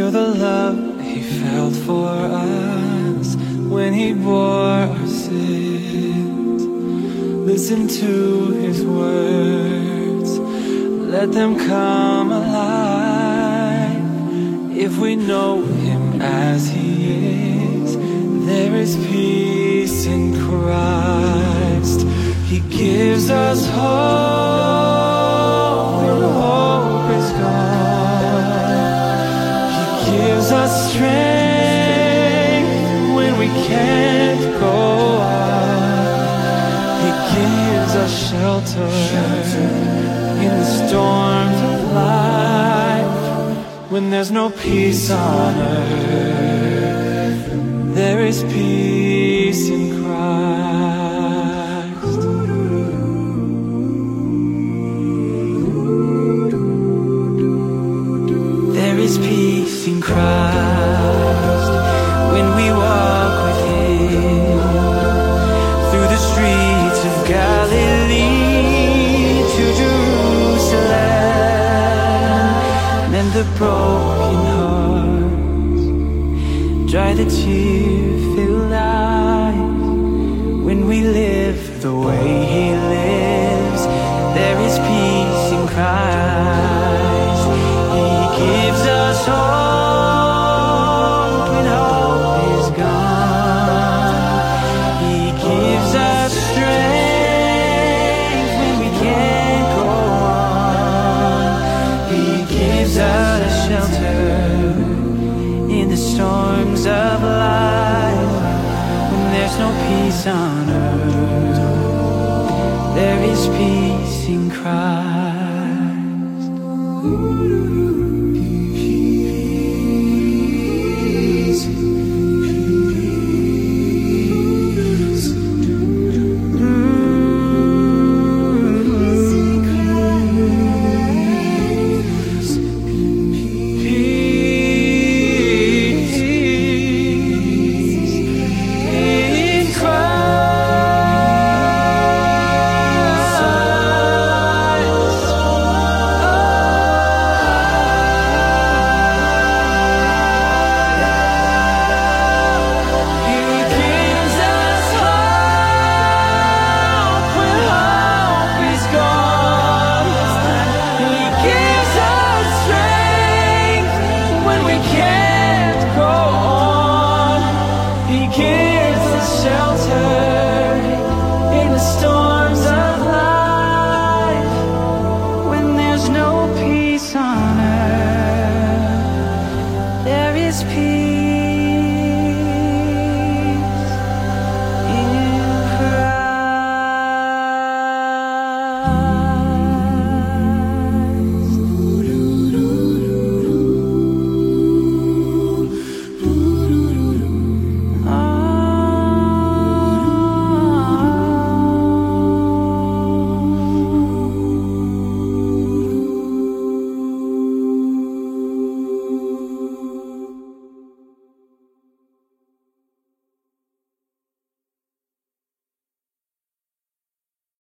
for the love he felt for us when he bore our sins. Listen to his words, let them come alive. If we know him as he is, there is peace in Christ. He gives us hope when hope is gone. He gives us strength when we can't go on. He gives us shelter in the storms of life. When there's no peace on earth, there is peace in Christ. There is peace in Christ when we walk with him through the streets of Galilee to Jerusalem. And the broken hearts dry the tear-filled eyes. When we live the way he lives, there is peace in Christ. He gives us hope when hope is gone. He gives us strength when we can't go on. He gives us shelter in the storms of life. When there's no peace on earth, there is peace in Christ.